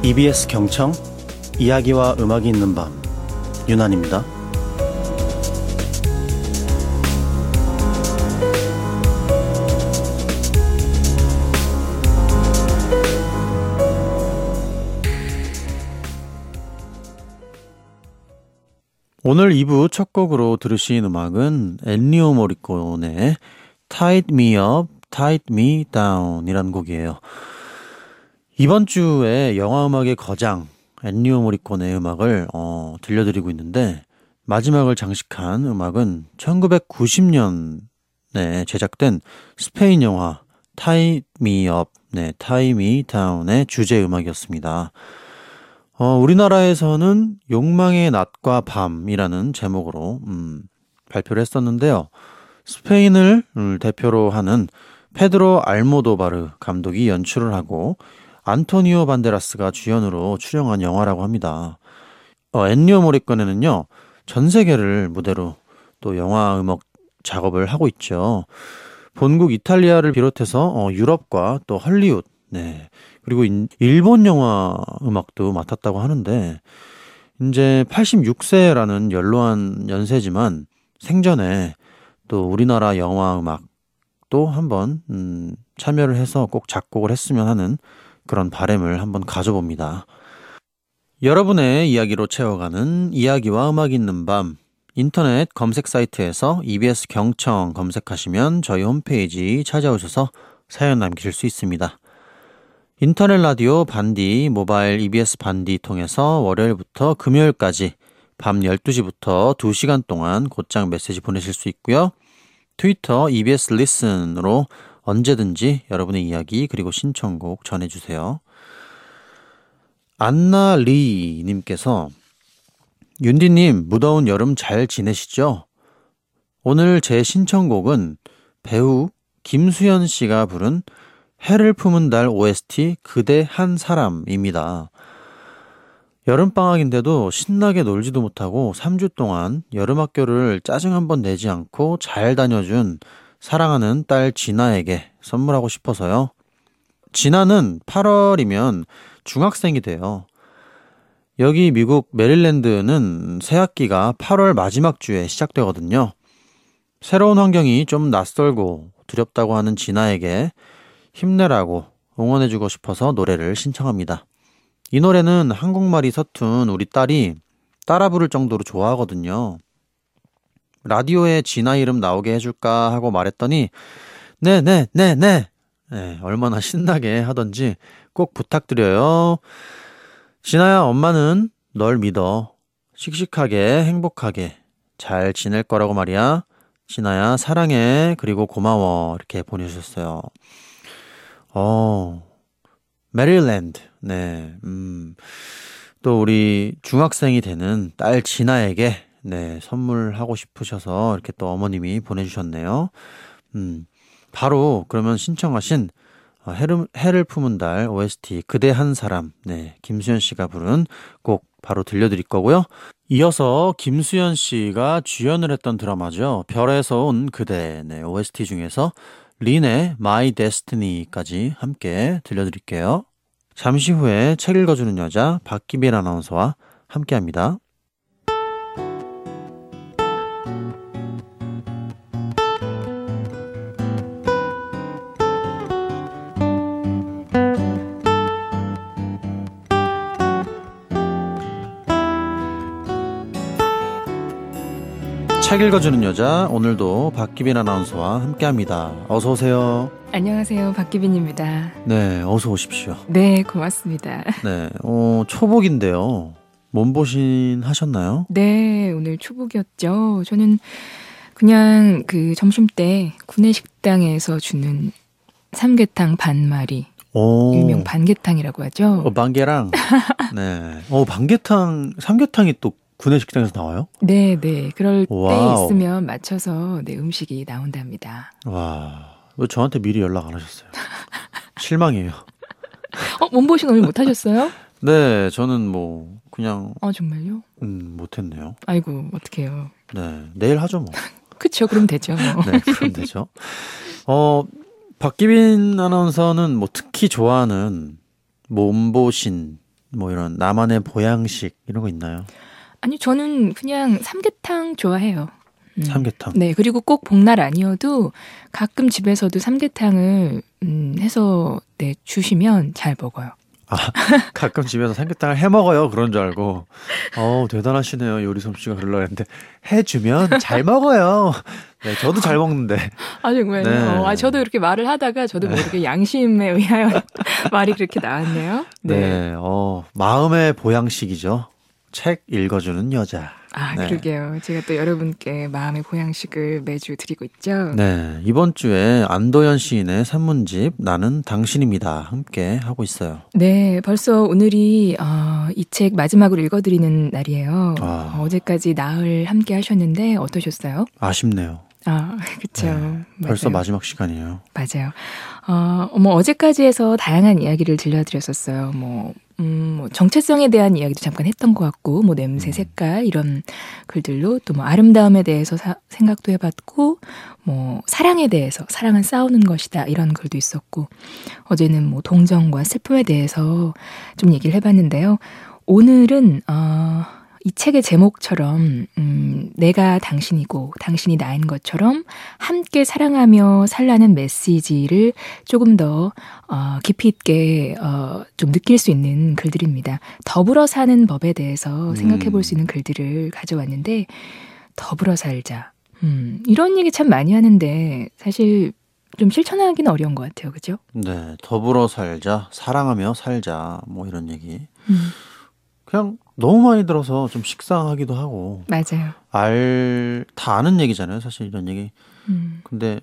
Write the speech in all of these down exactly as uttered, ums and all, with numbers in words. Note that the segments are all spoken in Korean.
이비에스 경청 이야기와 음악이 있는 밤 윤한입니다. 오늘 이 부 첫 곡으로 들으신 음악은 엔니오 모리코네의 Tied Me Up, Tied Me Down 이라는 곡이에요. 이번 주에 영화 음악의 거장 엔니오 모리코네의 음악을 어, 들려드리고 있는데 마지막을 장식한 음악은 천구백구십 년에 제작된 스페인 영화 Tie Me Up, 네, Tie Me Down의 주제 음악이었습니다. 어, 우리나라에서는 욕망의 낮과 밤이라는 제목으로 음, 발표를 했었는데요. 스페인을 음, 대표로 하는 페드로 알모도바르 감독이 연출을 하고 안토니오 반데라스가 주연으로 출연한 영화라고 합니다. 어, 엔니오 모리코네는요, 전 세계를 무대로 또 영화 음악 작업을 하고 있죠. 본국 이탈리아를 비롯해서 어, 유럽과 또 헐리우드, 네, 그리고 인, 일본 영화 음악도 맡았다고 하는데 이제 팔십육 세라는 연로한 연세지만 생전에 또 우리나라 영화 음악도 한번 음, 참여를 해서 꼭 작곡을 했으면 하는 그런 바람을 한번 가져봅니다. 여러분의 이야기로 채워가는 이야기와 음악이 있는 밤, 인터넷 검색 사이트에서 이비에스 경청 검색하시면 저희 홈페이지 찾아오셔서 사연 남기실 수 있습니다. 인터넷 라디오 반디, 모바일 이비에스 반디 통해서 월요일부터 금요일까지 밤 열두 시부터 두 시간 동안 곧장 메시지 보내실 수 있고요. 트위터 이비에스 리슨으로 언제든지 여러분의 이야기 그리고 신청곡 전해주세요. 안나리 님께서 윤디님, 무더운 여름 잘 지내시죠? 오늘 제 신청곡은 배우 김수현 씨가 부른 해를 품은 달 오에스티 그대 한 사람입니다. 여름방학인데도 신나게 놀지도 못하고 삼 주 동안 여름학교를 짜증 한번 내지 않고 잘 다녀준 사랑하는 딸 진아에게 선물하고 싶어서요. 진아는 팔월이면 중학생이 돼요. 여기 미국 메릴랜드는 새학기가 팔월 마지막 주에 시작되거든요. 새로운 환경이 좀 낯설고 두렵다고 하는 진아에게 힘내라고 응원해주고 싶어서 노래를 신청합니다. 이 노래는 한국말이 서툰 우리 딸이 따라 부를 정도로 좋아하거든요. 라디오에 진아 이름 나오게 해줄까 하고 말했더니 네네네네 네, 네, 네, 얼마나 신나게 하던지 꼭 부탁드려요. 진아야, 엄마는 널 믿어. 씩씩하게 행복하게 잘 지낼 거라고 말이야. 진아야, 사랑해. 그리고 고마워. 이렇게 보내주셨어요. 어, 메릴랜드. 네, 음, 또 우리 중학생이 되는 딸 진아에게 네, 선물하고 싶으셔서 이렇게 또 어머님이 보내주셨네요. 음, 바로 그러면 신청하신 해를, 해를 품은 달 오에스티 그대 한 사람, 네, 김수현 씨가 부른 곡 바로 들려드릴 거고요. 이어서 김수현 씨가 주연을 했던 드라마죠. 별에서 온 그대, 네, 오에스티 중에서 린의 My Destiny까지 함께 들려드릴게요. 잠시 후에 책 읽어주는 여자 박기빈 아나운서와 함께합니다. 책 읽어주는 여자, 오늘도 박기빈 아나운서와 함께합니다. 어서 오세요. 안녕하세요, 박기빈입니다. 네, 어서 오십시오. 네, 고맙습니다. 네, 어, 초복인데요. 몸보신 하셨나요? 네, 오늘 초복이었죠. 저는 그냥 그 점심 때 구내식당에서 주는 삼계탕 반마리, 오. 일명 반계탕이라고 하죠. 어, 반계랑. 네, 어, 반계탕, 삼계탕이 또 구내식당에서 나와요? 네, 네. 그럴 와우. 때 있으면 맞춰서 네, 음식이 나온답니다. 와, 왜 저한테 미리 연락 안 하셨어요? 실망이에요. 어, 몸보신 오늘 못 하셨어요? 네, 저는 뭐 그냥. 아, 정말요? 음, 못했네요. 아이고, 어떡해요. 네, 내일 하죠 뭐. 그쵸, 그럼 되죠. 네, 그럼 되죠. 어, 박기빈 아나운서는 뭐 특히 좋아하는 몸보신이 뭐 이런 나만의 보양식 이런 거 있나요? 아니 저는 그냥 삼계탕 좋아해요. 음. 삼계탕. 네, 그리고 꼭 복날 아니어도 가끔 집에서도 삼계탕을 음, 해서 네, 주시면 잘 먹어요. 아, 가끔 집에서 삼계탕을 해 먹어요. 그런 줄 알고. 어, 대단하시네요. 요리 솜씨가 그러려고 했는데 해주면 잘 먹어요. 네, 저도 잘 먹는데. 아, 정말요? 네. 아, 저도 이렇게 말을 하다가 저도 모르게 네. 양심에 의하여 말이 그렇게 나왔네요. 네. 네, 어, 마음의 보양식이죠. 책 읽어주는 여자. 아, 네. 그러게요. 제가 또 여러분께 마음의 보양식을 매주 드리고 있죠. 네, 이번 주에 안도현 시인의 산문집 나는 당신입니다. 함께 하고 있어요. 네, 벌써 오늘이 어, 이 책 마지막으로 읽어드리는 날이에요. 아. 어, 어제까지 나흘 함께 하셨는데 어떠셨어요? 아쉽네요. 아, 그렇죠. 네, 벌써 마지막 시간이에요. 맞아요. 어, 뭐 어제까지 해서 다양한 이야기를 들려드렸었어요. 뭐, 음, 뭐 정체성에 대한 이야기도 잠깐 했던 것 같고, 뭐 냄새, 색깔 이런 글들로 또 뭐 아름다움에 대해서 사, 생각도 해봤고, 뭐 사랑에 대해서 사랑은 싸우는 것이다 이런 글도 있었고, 어제는 뭐 동정과 슬픔에 대해서 좀 얘기를 해봤는데요. 오늘은 어. 이 책의 제목처럼 음, 내가 당신이고 당신이 나인 것처럼 함께 사랑하며 살라는 메시지를 조금 더 어, 깊이 있게 어, 좀 느낄 수 있는 글들입니다. 더불어 사는 법에 대해서 생각해 볼 수 있는 글들을 가져왔는데 더불어 살자. 음, 이런 얘기 참 많이 하는데 사실 좀 실천하기는 어려운 것 같아요. 그죠? 네, 더불어 살자, 사랑하며 살자 뭐 이런 얘기. 음. 그냥 너무 많이 들어서 좀 식상하기도 하고. 맞아요. 알, 다 아는 얘기잖아요. 사실 이런 얘기. 음. 근데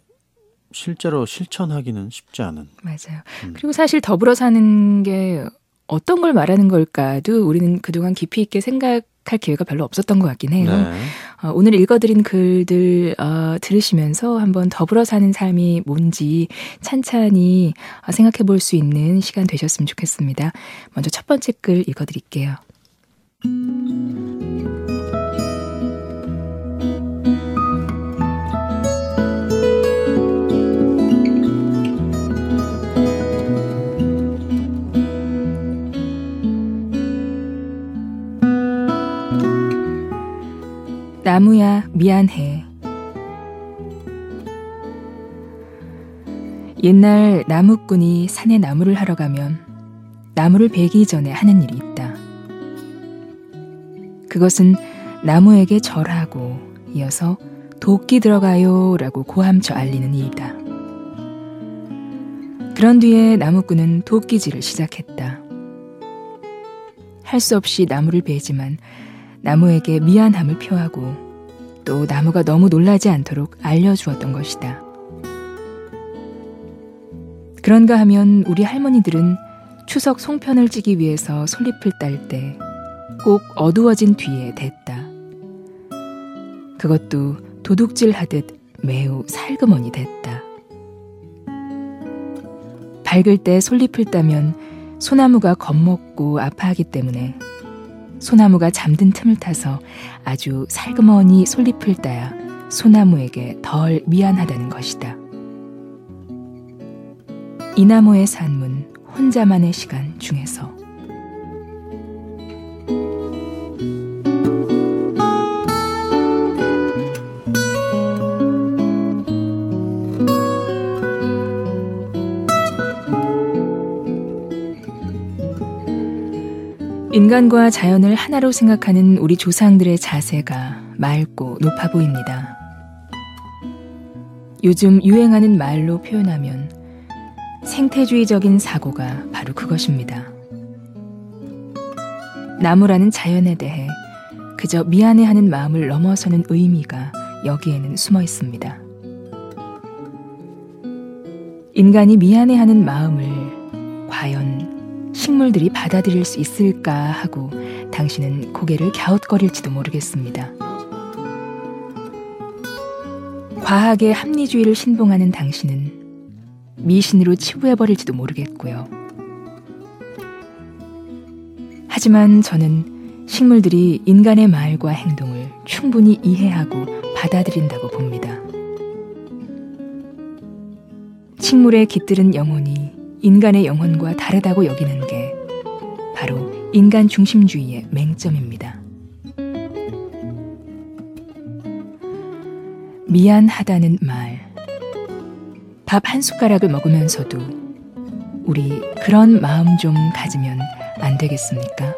실제로 실천하기는 쉽지 않은. 맞아요. 음. 그리고 사실 더불어 사는 게 어떤 걸 말하는 걸까도 우리는 그동안 깊이 있게 생각할 기회가 별로 없었던 것 같긴 해요. 네. 어, 오늘 읽어드린 글들 어, 들으시면서 한번 더불어 사는 삶이 뭔지 찬찬히 어, 생각해 볼 수 있는 시간 되셨으면 좋겠습니다. 먼저 첫 번째 글 읽어드릴게요. 나무야 미안해. 옛날 나무꾼이 산에 나무를 하러 가면 나무를 베기 전에 하는 일이 있다. 그것은 나무에게 절하고 이어서 도끼 들어가요 라고 고함쳐 알리는 일이다. 그런 뒤에 나무꾼은 도끼질을 시작했다. 할 수 없이 나무를 베지만 나무에게 미안함을 표하고 또 나무가 너무 놀라지 않도록 알려주었던 것이다. 그런가 하면 우리 할머니들은 추석 송편을 찌기 위해서 솔잎을 딸 때 꼭 어두워진 뒤에 댔다. 그것도 도둑질 하듯 매우 살그머니 댔다. 밝을 때 솔잎을 따면 소나무가 겁먹고 아파하기 때문에 소나무가 잠든 틈을 타서 아주 살그머니 솔잎을 따야 소나무에게 덜 미안하다는 것이다. 이나무의 산문 혼자만의 시간 중에서. 인간과 자연을 하나로 생각하는 우리 조상들의 자세가 맑고 높아 보입니다. 요즘 유행하는 말로 표현하면 생태주의적인 사고가 바로 그것입니다. 나무라는 자연에 대해 그저 미안해하는 마음을 넘어서는 의미가 여기에는 숨어 있습니다. 인간이 미안해하는 마음을 과연 식물들이 받아들일 수 있을까 하고 당신은 고개를 갸웃거릴지도 모르겠습니다. 과학의 합리주의를 신봉하는 당신은 미신으로 치부해버릴지도 모르겠고요. 하지만 저는 식물들이 인간의 말과 행동을 충분히 이해하고 받아들인다고 봅니다. 식물의 깃들은 영혼이 인간의 영혼과 다르다고 여기는 게 바로 인간 중심주의의 맹점입니다. 미안하다는 말. 밥 한 숟가락을 먹으면서도 우리 그런 마음 좀 가지면 안 되겠습니까?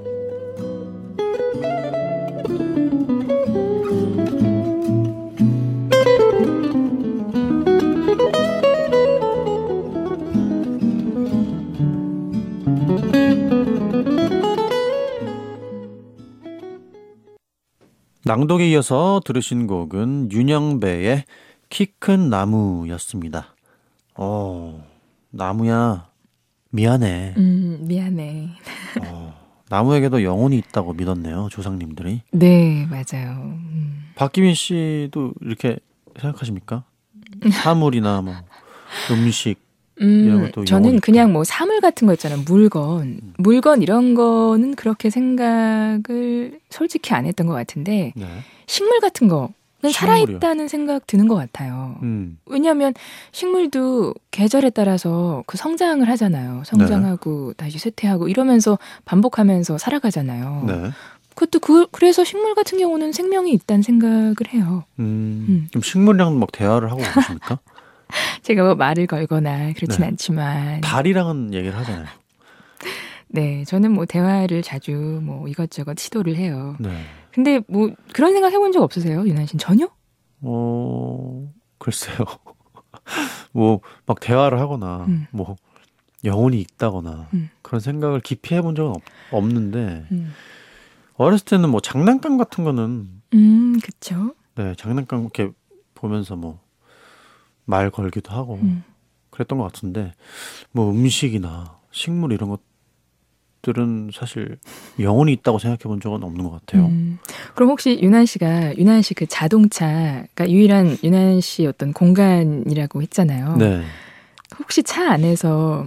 낭독에 이어서 들으신 곡은 윤영배의 키 큰 나무였습니다. 어, 나무야 미안해. 음, 미안해. 어, 나무에게도 영혼이 있다고 믿었네요, 조상님들이. 네, 맞아요. 음. 박기민 씨도 이렇게 생각하십니까? 사물이나 뭐 음식 이런 음, 것도 저는 영혼이 그냥 뭐 사물 같은 거 있잖아요. 물건. 음. 물건 이런 거는 그렇게 생각을 솔직히 안 했던 것 같은데 네. 식물 같은 거는 식물이요? 살아있다는 생각 드는 것 같아요. 음. 왜냐하면 식물도 계절에 따라서 그 성장을 하잖아요. 성장하고 다시 쇠퇴하고 이러면서 반복하면서 살아가잖아요. 네. 그것도 그, 그래서 식물 같은 경우는 생명이 있다는 생각을 해요. 음. 음. 그럼 식물이랑 막 대화를 하고 계십니까? 제가 뭐 말을 걸거나 그렇진 네. 않지만 달이랑은 얘기를 하잖아요. 네, 저는 뭐 대화를 자주 뭐 이것저것 시도를 해요. 네. 근데 뭐 그런 생각 해본 적 없으세요, 유난 씨는? 전혀? 어, 글쎄요. 뭐, 막 대화를 하거나, 음. 뭐, 영혼이 있다거나, 음. 그런 생각을 깊이 해본 적은 없, 없는데, 음, 어렸을 때는 뭐 장난감 같은 거는, 음 그쵸. 네, 장난감 이렇게 보면서 뭐, 말 걸기도 하고, 음. 그랬던 것 같은데, 뭐 음식이나 식물 이런 것들은 사실 영혼이 있다고 생각해 본 적은 없는 것 같아요. 음. 그럼 혹시 유난 씨가 유난 씨 그 자동차가 유일한 유난 씨 어떤 공간이라고 했잖아요. 네. 혹시 차 안에서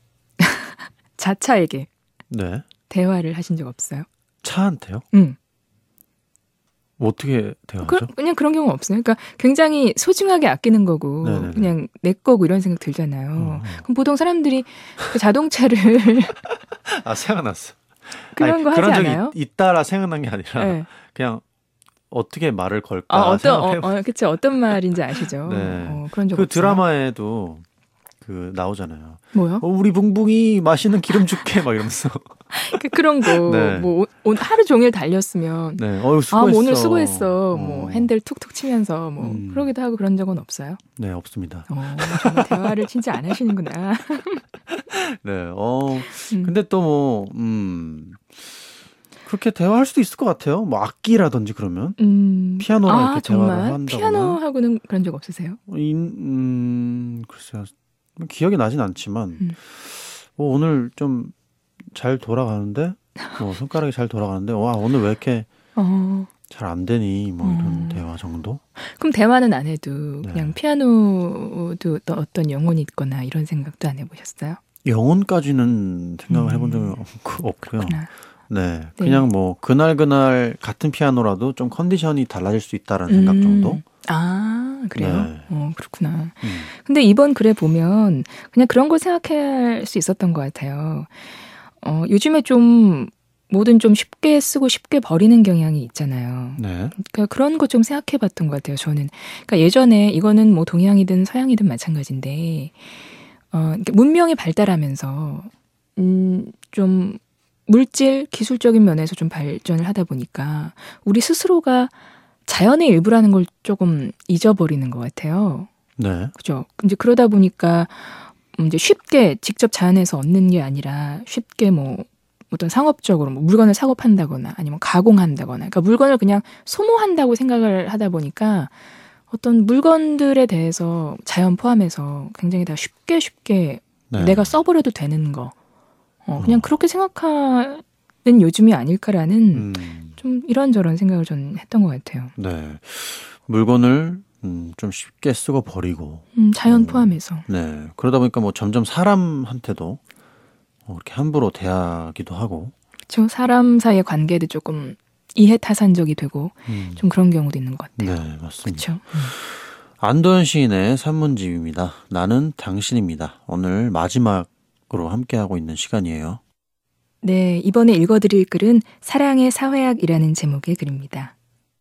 자차에게 네. 대화를 하신 적 없어요? 차한테요? 응. 어떻게 그, 대화하죠? 그냥 그런 경우 없어요. 그러니까 굉장히 소중하게 아끼는 거고 네네네. 그냥 내 거고 이런 생각 들잖아요. 어. 그럼 보통 사람들이 그 자동차를 아, 생각났어. 그런 아니, 거 하지 그런 적이 않아요? 있, 있다라 생각난 게 아니라 네. 그냥 어떻게 말을 걸까 아, 어떤 어, 생각해. 어, 그치 어떤 말인지 아시죠? 네. 어, 그런 적 그 없어요. 드라마에도 그 나오잖아요. 뭐요? 어, 우리 붕붕이 맛있는 기름 줄게 막 이러면서. 그, 그런 거, 네. 뭐, 오, 하루 종일 달렸으면, 네. 어유 아, 수고했어. 뭐 오늘 수고했어. 어. 뭐, 핸들 툭툭 치면서, 뭐, 음. 그러기도 하고 그런 적은 없어요? 네, 없습니다. 어, 정말 대화를 진짜 안 하시는구나. 네. 어. 음. 근데 또 뭐 음. 그렇게 대화할 수도 있을 것 같아요. 뭐 악기라든지 그러면 음. 피아노랑 아, 이렇게 정말? 대화를 한다거나. 피아노하고는 그런 적 없으세요? 인, 음, 글쎄요. 기억이 나진 않지만, 음. 어, 오늘 좀 잘 돌아가는데, 뭐 손가락이 잘 돌아가는데, 와, 오늘 왜 이렇게 어. 잘 안 되니, 뭐 이런 음. 대화 정도? 그럼 대화는 안 해도 네. 그냥 피아노도 어떤, 어떤 영혼이 있거나 이런 생각도 안 해보셨어요? 영혼까지는 생각을 해본 적은 음. 없- 없고요. 그렇구나. 네. 네. 그냥 뭐, 그날 그날 같은 피아노라도 좀 컨디션이 달라질 수 있다라는 생각 정도? 음. 아, 그래요? 네. 어, 그렇구나. 음. 근데 이번 글에 보면 그냥 그런 걸 생각할 수 있었던 것 같아요. 어, 요즘에 좀 뭐든 좀 쉽게 쓰고 쉽게 버리는 경향이 있잖아요. 네. 그러니까 그런 거 좀 생각해 봤던 것 같아요, 저는. 그러니까 예전에 이거는 뭐 동양이든 서양이든 마찬가지인데, 어, 이렇게 문명이 발달하면서, 음, 좀 물질, 기술적인 면에서 좀 발전을 하다 보니까 우리 스스로가 자연의 일부라는 걸 조금 잊어버리는 것 같아요. 네. 그죠? 이제 그러다 보니까 이제 쉽게 직접 자연에서 얻는 게 아니라 쉽게 뭐 어떤 상업적으로 뭐 물건을 사고 판다거나 아니면 가공한다거나, 그러니까 물건을 그냥 소모한다고 생각을 하다 보니까 어떤 물건들에 대해서 자연 포함해서 굉장히 다 쉽게 쉽게 네. 내가 써버려도 되는 거, 어, 그냥 어. 그렇게 생각하는 요즘이 아닐까라는 음. 좀 이런저런 생각을 전 했던 것 같아요. 네. 물건을 음, 좀 쉽게 쓰고 버리고. 음, 자연 음. 포함해서. 네. 그러다 보니까 뭐 점점 사람한테도 어, 이렇게 함부로 대하기도 하고. 저 사람 사이의 관계도 조금 이해타산적이 되고 음. 좀 그런 경우도 있는 것 같아요. 네, 맞습니다. 그렇죠. 안도현 시인의 산문집입니다. 나는 당신입니다. 오늘 마지막으로 함께하고 있는 시간이에요. 네, 이번에 읽어드릴 글은 사랑의 사회학이라는 제목의 글입니다.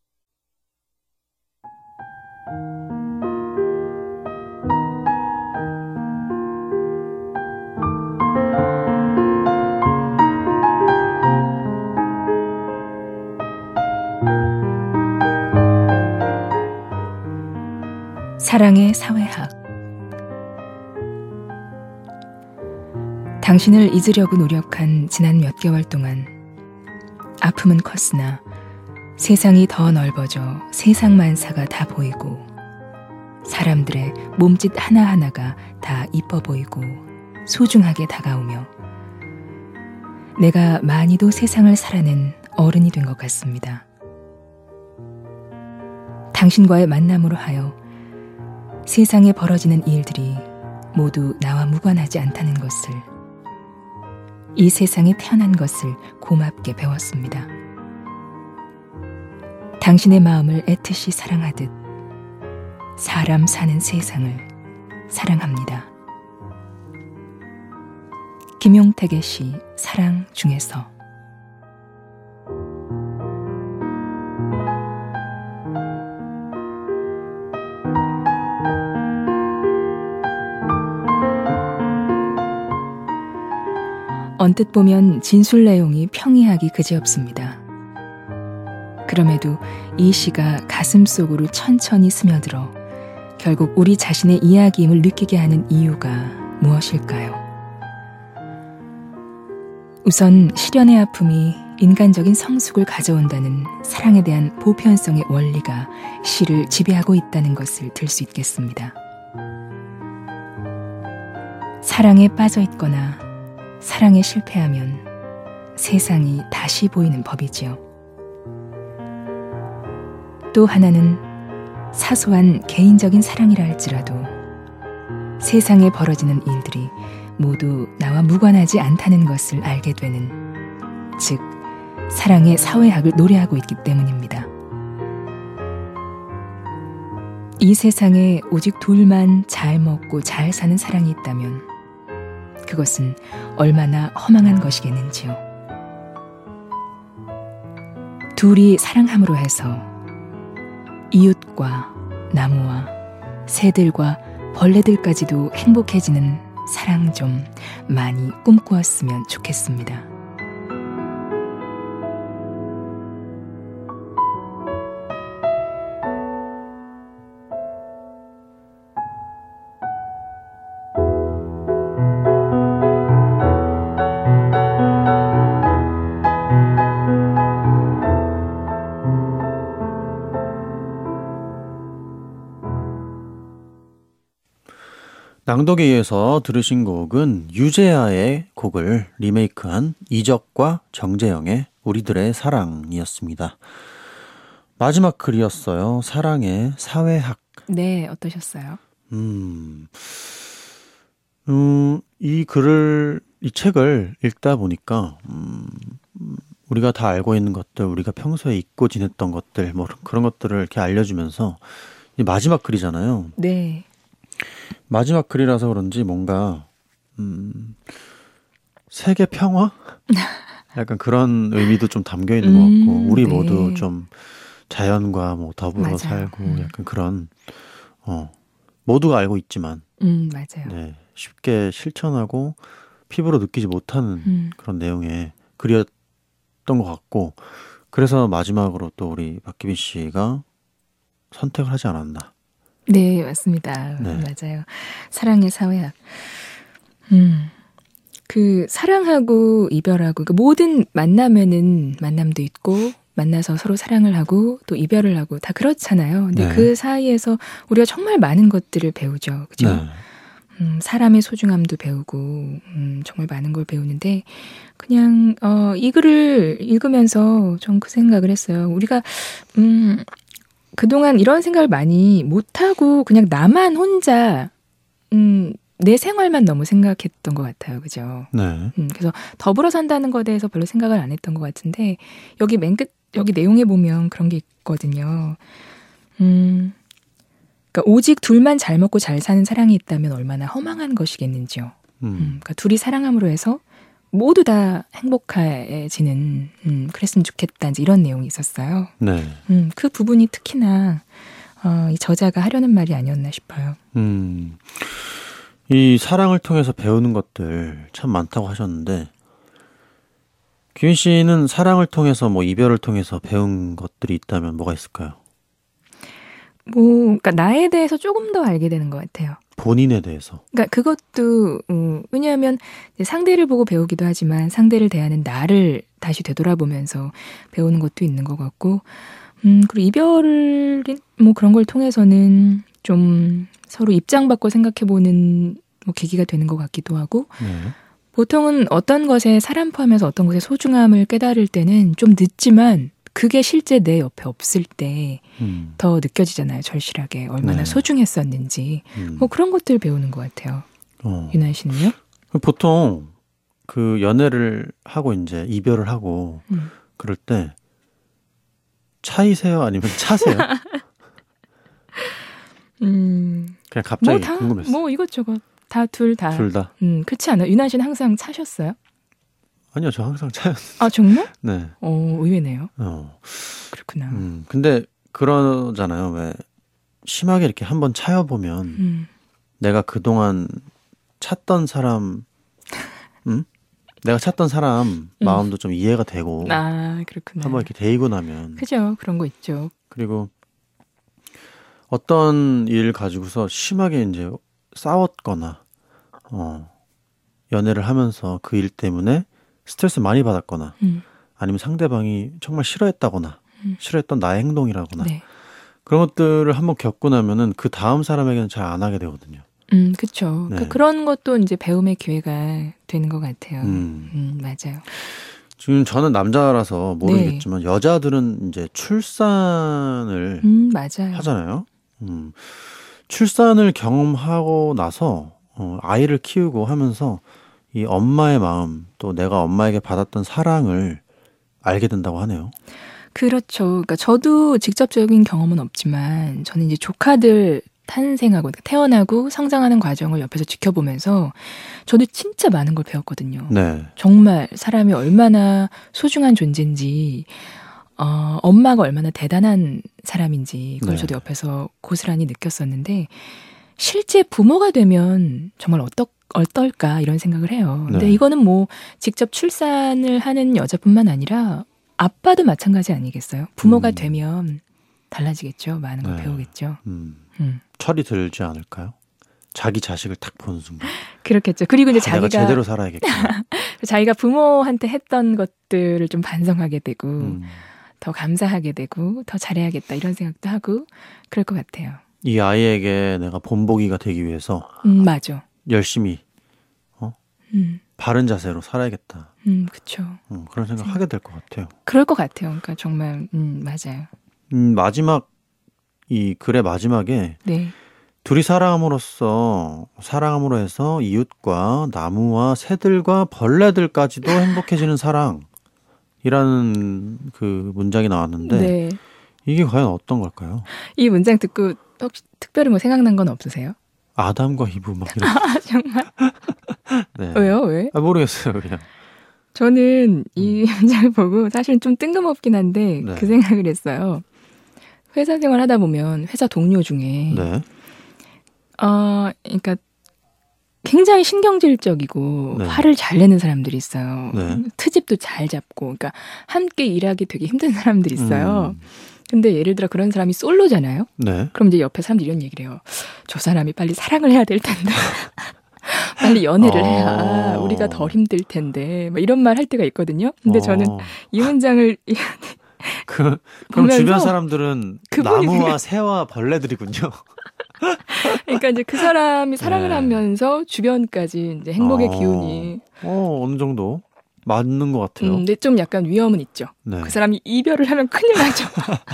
사랑의 사회학. 당신을 잊으려고 노력한 지난 몇 개월 동안 아픔은 컸으나 세상이 더 넓어져 세상 만사가 다 보이고 사람들의 몸짓 하나하나가 다 이뻐 보이고 소중하게 다가오며 내가 많이도 세상을 살아낸 어른이 된 것 같습니다. 당신과의 만남으로 하여 세상에 벌어지는 일들이 모두 나와 무관하지 않다는 것을, 이 세상에 태어난 것을 고맙게 배웠습니다. 당신의 마음을 애틋이 사랑하듯 사람 사는 세상을 사랑합니다. 김용택의 시 사랑 중에서. 언뜻 보면 진술 내용이 평이하기 그지없습니다. 그럼에도 이 시가 가슴속으로 천천히 스며들어 결국 우리 자신의 이야기임을 느끼게 하는 이유가 무엇일까요? 우선 시련의 아픔이 인간적인 성숙을 가져온다는 사랑에 대한 보편성의 원리가 시를 지배하고 있다는 것을 들 수 있겠습니다. 사랑에 빠져 있거나 사랑에 실패하면 세상이 다시 보이는 법이지요. 또 하나는 사소한 개인적인 사랑이라 할지라도 세상에 벌어지는 일들이 모두 나와 무관하지 않다는 것을 알게 되는, 즉 사랑의 사회학을 노래하고 있기 때문입니다. 이 세상에 오직 둘만 잘 먹고 잘 사는 사랑이 있다면 그것은 얼마나 허망한 것이겠는지요. 둘이 사랑함으로 해서 이웃과 나무와 새들과 벌레들까지도 행복해지는 사랑 좀 많이 꿈꾸었으면 좋겠습니다. 낭독에 이어서 들으신 곡은 유재하의 곡을 리메이크한 이적과 정재영의 우리들의 사랑이었습니다. 마지막 글이었어요. 사랑의 사회학. 네, 어떠셨어요? 음, 음, 이 글을, 이 책을 읽다 보니까 음, 우리가 다 알고 있는 것들, 우리가 평소에 잊고 지냈던 것들, 뭐 그런 것들을 이렇게 알려주면서 이 마지막 글이잖아요. 네. 마지막 글이라서 그런지 뭔가 음, 세계 평화? 약간 그런 의미도 좀 담겨 있는 것 같고 음, 우리 네. 모두 좀 자연과 뭐 더불어 맞아요. 살고 음. 약간 그런 어, 모두가 알고 있지만 음, 맞아요. 네, 쉽게 실천하고 피부로 느끼지 못하는 음. 그런 내용의 글이었던 것 같고 그래서 마지막으로 또 우리 박기빈 씨가 선택을 하지 않았나. 네, 맞습니다. 네. 맞아요. 사랑의 사회학. 음, 그 사랑하고 이별하고 그 모든 만남에는 만남도 있고 만나서 서로 사랑을 하고 또 이별을 하고 다 그렇잖아요. 근데 네. 그 사이에서 우리가 정말 많은 것들을 배우죠. 그죠? 네. 음, 사람의 소중함도 배우고 음, 정말 많은 걸 배우는데 그냥 어, 이 글을 읽으면서 전 그 생각을 했어요. 우리가 음, 그동안 이런 생각을 많이 못하고 그냥 나만 혼자 음, 내 생활만 너무 생각했던 것 같아요. 그죠? 네. 음, 그래서 더불어 산다는 것에 대해서 별로 생각을 안 했던 것 같은데 여기 맨 끝, 여기 내용에 보면 그런 게 있거든요. 음, 그러니까 오직 둘만 잘 먹고 잘 사는 사랑이 있다면 얼마나 허망한 것이겠는지요. 음. 음, 그러니까 둘이 사랑함으로 해서 모두 다 행복해지는 음, 그랬으면 좋겠다 이제 이런 내용이 있었어요. 네. 음, 그 부분이 특히나 어, 이 저자가 하려는 말이 아니었나 싶어요. 음, 이 사랑을 통해서 배우는 것들 참 많다고 하셨는데 규인 씨는 사랑을 통해서 뭐 이별을 통해서 배운 것들이 있다면 뭐가 있을까요? 뭐, 그러니까 나에 대해서 조금 더 알게 되는 것 같아요. 본인에 대해서. 그러니까 그것도 음, 왜냐하면 이제 상대를 보고 배우기도 하지만 상대를 대하는 나를 다시 되돌아보면서 배우는 것도 있는 것 같고, 음, 그리고 이별을 뭐 그런 걸 통해서는 좀 서로 입장 바꿔 생각해보는 뭐 계기가 되는 것 같기도 하고. 네. 보통은 어떤 것에 사람 포함해서 어떤 것의 소중함을 깨달을 때는 좀 늦지만 그게 실제 내 옆에 없을 때 더 음. 느껴지잖아요. 절실하게 얼마나 네. 소중했었는지. 음. 뭐 그런 것들 배우는 것 같아요. 어. 유나 씨는요? 보통 그 연애를 하고 이제 이별을 하고 음. 그럴 때 차이세요? 아니면 차세요? 음, 그냥 갑자기 뭐 다, 궁금했어요. 뭐 이것저것 다 둘 다. 둘 다? 음, 그렇지 않아요? 유나 씨는 항상 차셨어요? 아니요, 저 항상 차였는데. 아, 정말? 네. 어, 의외네요. 어. 그렇구나. 음, 근데 그러잖아요. 왜 심하게 이렇게 한번 차여보면 음, 내가 그동안 찾던 사람, 음? 내가 찾던 사람 마음도 좀 이해가 되고 아, 그렇구나. 한번 이렇게 데이고 나면 그죠? 그런 거 있죠. 그리고 어떤 일 가지고서 심하게 이제 싸웠거나 어, 연애를 하면서 그 일 때문에 스트레스 많이 받았거나 음, 아니면 상대방이 정말 싫어했다거나 음. 싫어했던 나의 행동이라거나 네. 그런 것들을 한번 겪고 나면은 그 다음 사람에게는 잘 안 하게 되거든요. 음, 그쵸. 네. 그 그런 것도 이제 배움의 기회가 되는 것 같아요. 음. 음, 맞아요. 지금 저는 남자라서 모르겠지만 여자들은 이제 출산을 음, 맞아요. 하잖아요. 음, 출산을 경험하고 나서 어, 아이를 키우고 하면서 이 엄마의 마음 또 내가 엄마에게 받았던 사랑을 알게 된다고 하네요. 그렇죠. 그러니까 저도 직접적인 경험은 없지만 저는 이제 조카들 탄생하고 그러니까 태어나고 성장하는 과정을 옆에서 지켜보면서 저도 진짜 많은 걸 배웠거든요. 네. 정말 사람이 얼마나 소중한 존재인지, 어, 엄마가 얼마나 대단한 사람인지 그걸 네. 저도 옆에서 고스란히 느꼈었는데 실제 부모가 되면 정말 어떠, 어떨까 이런 생각을 해요. 근데 네. 이거는 뭐 직접 출산을 하는 여자뿐만 아니라 아빠도 마찬가지 아니겠어요? 부모가 음. 되면 달라지겠죠. 많은 걸 네. 배우겠죠. 음, 음. 철이 들지 않을까요? 자기 자식을 딱 보는 순간 그렇겠죠. 그리고 이제 아, 내가 자기가 제대로 살아야겠구나. 자기가 부모한테 했던 것들을 좀 반성하게 되고 음. 더 감사하게 되고 더 잘해야겠다 이런 생각도 하고 그럴 것 같아요. 이 아이에게 내가 본보기가 되기 위해서 음, 맞아. 열심히 음, 바른 자세로 살아야겠다. 음, 그쵸. 음, 그런 생각 하게 될 것 같아요. 그럴 것 같아요. 그러니까 정말 음, 맞아요. 음, 마지막 이 글의 마지막에 네. 둘이 사랑함으로써 사랑함으로 해서 이웃과 나무와 새들과 벌레들까지도 행복해지는 사랑이라는 그 문장이 나왔는데 네. 이게 과연 어떤 걸까요? 이 문장 듣고 혹시 특별히 뭐 생각난 건 없으세요? 아담과 이브 막 이런. 아, 정말? 네. 왜요? 왜? 아, 모르겠어요 그냥. 저는 이 문장을 보고 사실은 좀 뜬금없긴 한데 네. 그 생각을 했어요. 회사 생활 하다 보면 회사 동료 중에 네. 어, 그러니까 굉장히 신경질적이고 네. 화를 잘 내는 사람들이 있어요. 네. 트집도 잘 잡고, 그러니까 함께 일하기 되게 힘든 사람들이 있어요. 음, 근데 예를 들어 그런 사람이 솔로잖아요. 네. 그럼 이제 옆에 사람들이 이런 얘기를 해요. 저 사람이 빨리 사랑을 해야 될 텐데. 빨리 연애를 어. 해야 우리가 덜 힘들 텐데. 뭐 이런 말 할 때가 있거든요. 근데 어. 저는 이 문장을 그 그럼 보면서 주변 사람들은 그분이- 나무와 새와 벌레들이군요. 그러니까 이제 그 사람이 사랑을 네. 하면서 주변까지 이제 행복의 어. 기운이. 어, 어느 정도 맞는 것 같아요. 음, 근데 좀 약간 위험은 있죠. 네. 그 사람이 이별을 하면 큰일 나죠.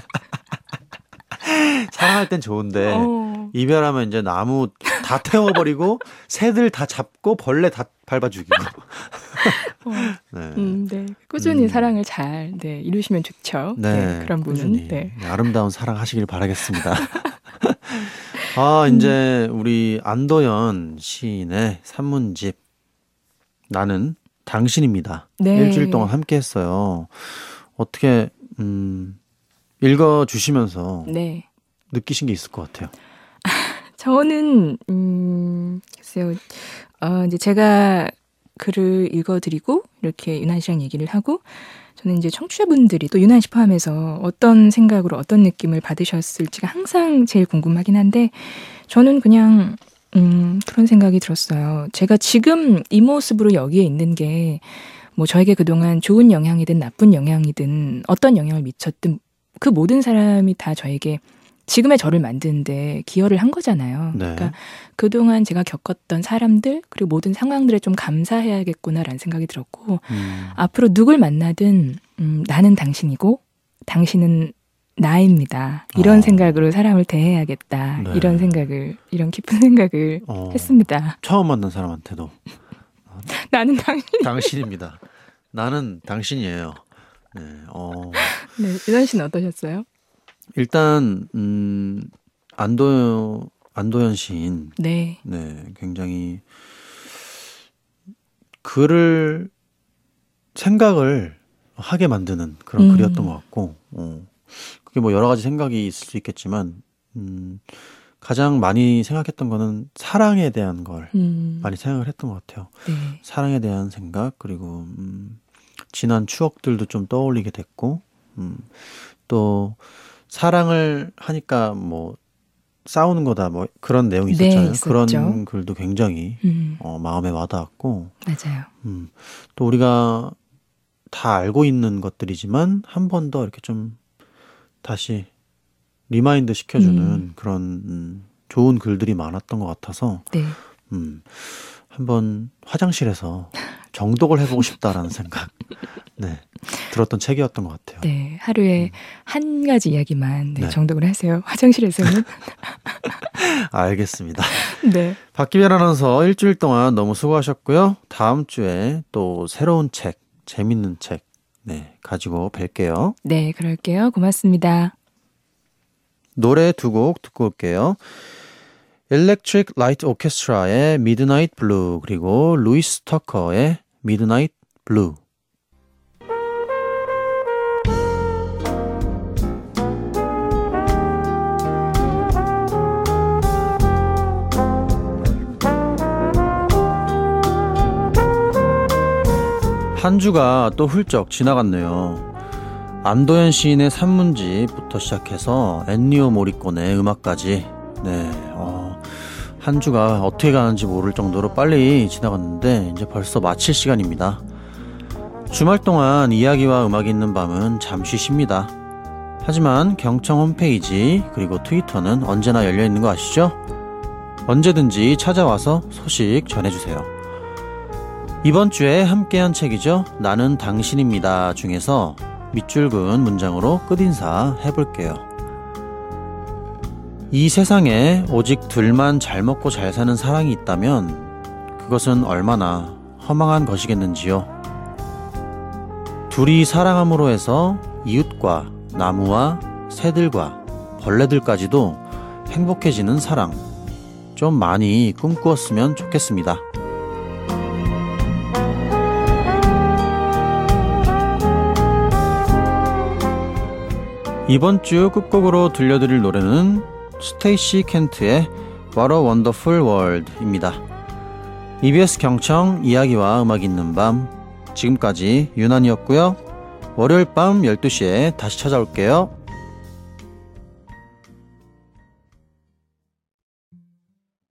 사랑할 땐 좋은데 어. 이별하면 이제 나무 다 태워버리고 새들 다 잡고 벌레 다 밟아 죽이고. 어. 네. 음, 네. 꾸준히 음. 사랑을 잘 네, 이루시면 좋죠. 네, 네, 그런 분은. 꾸준히 네. 네, 아름다운 사랑 하시길 바라겠습니다. 아, 이제 우리 안도연 시인의 산문집 나는 당신입니다. 네. 일주일 동안 함께 했어요. 어떻게 음, 읽어주시면서 네. 느끼신 게 있을 것 같아요. 저는 음, 글쎄요. 어, 이제 제가 글을 읽어드리고 이렇게 유난 씨랑 얘기를 하고 저는 이제 청취자분들이 또 유난 씨 포함해서 어떤 생각으로 어떤 느낌을 받으셨을지가 항상 제일 궁금하긴 한데 저는 그냥 음, 그런 생각이 들었어요. 제가 지금 이 모습으로 여기에 있는 게 뭐 저에게 그동안 좋은 영향이든 나쁜 영향이든 어떤 영향을 미쳤든 그 모든 사람이 다 저에게 지금의 저를 만드는데 기여를 한 거잖아요. 네. 그러니까 그동안 제가 겪었던 사람들 그리고 모든 상황들에 좀 감사해야겠구나라는 생각이 들었고 음. 앞으로 누굴 만나든 음, 나는 당신이고 당신은 나입니다. 이런 어. 생각으로 사람을 대해야겠다. 네. 이런 생각을 이런 깊은 생각을 어. 했습니다. 처음 만난 사람한테도 나는 당신. 당신입니다. 나는 당신이에요. 네, 어. 네, 유난 씨는 어떠셨어요? 일단 음, 안도 안도현 시인, 네, 네, 굉장히 글을 생각을 하게 만드는 그런 음. 글이었던 것 같고, 어, 그게 뭐 여러 가지 생각이 있을 수 있겠지만, 음, 가장 많이 생각했던 거는 사랑에 대한 걸 음, 많이 생각을 했던 것 같아요. 네, 사랑에 대한 생각, 그리고 음, 지난 추억들도 좀 떠올리게 됐고, 음, 또 사랑을 하니까 뭐 싸우는 거다 뭐 그런 내용이 네, 있었잖아요. 있었죠. 그런 글도 굉장히 음, 어, 마음에 와닿았고, 맞아요. 음, 또 우리가 다 알고 있는 것들이지만 한 번 더 이렇게 좀 다시 리마인드 시켜주는 음. 그런 음, 좋은 글들이 많았던 것 같아서 네, 음, 한번 화장실에서 정독을 해보고 싶다라는 생각 네, 들었던 책이었던 것 같아요. 네, 하루에 한 가지 이야기만 네, 네. 정독을 하세요. 화장실에서는. 알겠습니다. 네, 박기별 아나운서 일주일 동안 너무 수고하셨고요. 다음 주에 또 새로운 책, 재밌는 책 네, 가지고 뵐게요. 네, 그럴게요. 고맙습니다. 노래 두 곡 듣고 올게요. Electric Light Orchestra의 Midnight Blue 그리고 루이스 터커의 Midnight Blue. 한 주가 또 훌쩍 지나갔네요. 안도현 시인의 산문집부터 시작해서 엔니오 모리콘의 음악까지 네, 어, 한 주가 어떻게 가는지 모를 정도로 빨리 지나갔는데 이제 벌써 마칠 시간입니다. 주말 동안 이야기와 음악이 있는 밤은 잠시 쉽니다. 하지만 경청 홈페이지 그리고 트위터는 언제나 열려있는 거 아시죠? 언제든지 찾아와서 소식 전해주세요. 이번 주에 함께한 책이죠. 나는 당신입니다 중에서 밑줄 그은 문장으로 끝인사 해볼게요. 이 세상에 오직 둘만 잘 먹고 잘 사는 사랑이 있다면 그것은 얼마나 허망한 것이겠는지요. 둘이 사랑함으로 해서 이웃과 나무와 새들과 벌레들까지도 행복해지는 사랑 좀 많이 꿈꾸었으면 좋겠습니다. 이번 주 끝곡으로 들려드릴 노래는 스테이시 켄트의 What a Wonderful World입니다. 이비에스 경청 이야기와 음악 있는 밤 지금까지 유난이었고요. 월요일 밤 열두 시에 다시 찾아올게요.